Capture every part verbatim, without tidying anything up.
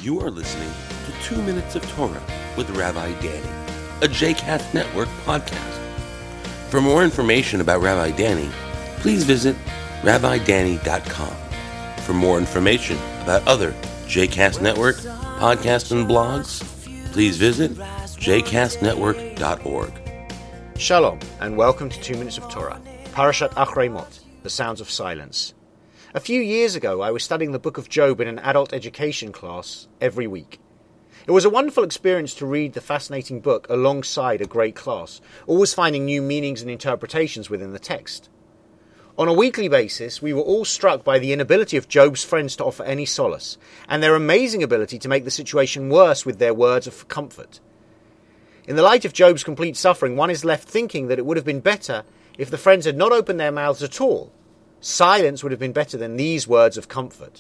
You are listening to Two Minutes of Torah with Rabbi Danny, a J CAST Network podcast. For more information about Rabbi Danny, please visit rabbi danny dot com. For more information about other J CAST Network podcasts and blogs, please visit j cast network dot org. Shalom, and welcome to Two Minutes of Torah, Parashat Achrei Mot, the Sounds of Silence. A few years ago, I was studying the book of Job in an adult education class every week. It was a wonderful experience to read the fascinating book alongside a great class, always finding new meanings and interpretations within the text. On a weekly basis, we were all struck by the inability of Job's friends to offer any solace, and their amazing ability to make the situation worse with their words of comfort. In the light of Job's complete suffering, one is left thinking that it would have been better if the friends had not opened their mouths at all. Silence would have been better than these words of comfort.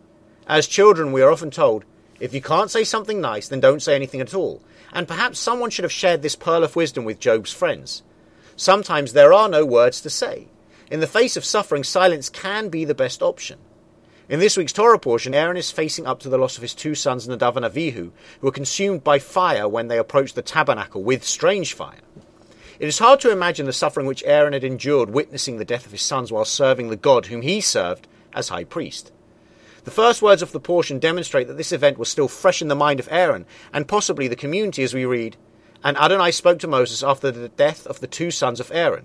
As children, we are often told, if you can't say something nice, then don't say anything at all. And perhaps someone should have shared this pearl of wisdom with Job's friends. Sometimes there are no words to say. In the face of suffering, silence can be the best option. In this week's Torah portion, Aaron is facing up to the loss of his two sons, Nadav and Avihu, who were consumed by fire when they approached the tabernacle with strange fire. It is hard to imagine the suffering which Aaron had endured witnessing the death of his sons while serving the God whom he served as high priest. The first words of the portion demonstrate that this event was still fresh in the mind of Aaron and possibly the community as we read, "And Adonai spoke to Moses after the death of the two sons of Aaron."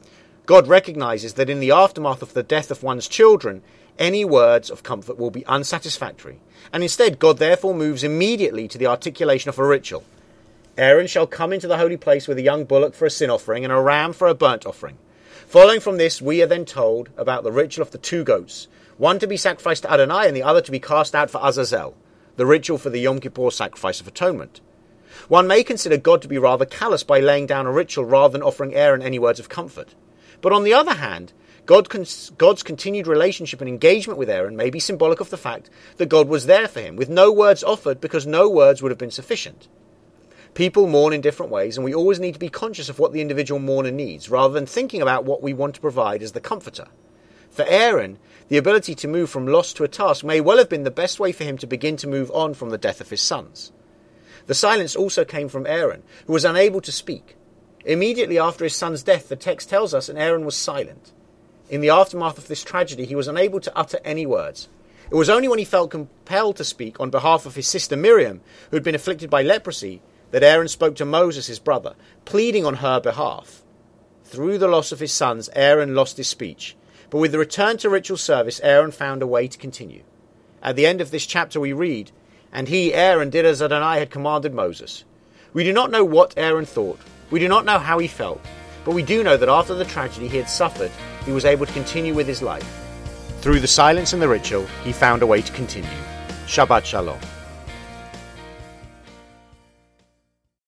God recognizes that in the aftermath of the death of one's children, any words of comfort will be unsatisfactory, and instead God therefore moves immediately to the articulation of a ritual. Aaron shall come into the holy place with a young bullock for a sin offering and a ram for a burnt offering. Following from this, we are then told about the ritual of the two goats, one to be sacrificed to Adonai and the other to be cast out for Azazel, the ritual for the Yom Kippur sacrifice of atonement. One may consider God to be rather callous by laying down a ritual rather than offering Aaron any words of comfort. But on the other hand, God cons- God's continued relationship and engagement with Aaron may be symbolic of the fact that God was there for him, with no words offered because no words would have been sufficient. People mourn in different ways, and we always need to be conscious of what the individual mourner needs, rather than thinking about what we want to provide as the comforter. For Aaron, the ability to move from loss to a task may well have been the best way for him to begin to move on from the death of his sons. The silence also came from Aaron, who was unable to speak. Immediately after his son's death, the text tells us, and Aaron was silent. In the aftermath of this tragedy, he was unable to utter any words. It was only when he felt compelled to speak on behalf of his sister Miriam, who had been afflicted by leprosy, that Aaron spoke to Moses, his brother, pleading on her behalf. Through the loss of his sons, Aaron lost his speech, but with the return to ritual service, Aaron found a way to continue. At the end of this chapter we read, "And he, Aaron, did as Adonai had commanded Moses." We do not know what Aaron thought, we do not know how he felt, but we do know that after the tragedy he had suffered, he was able to continue with his life. Through the silence and the ritual, he found a way to continue. Shabbat Shalom.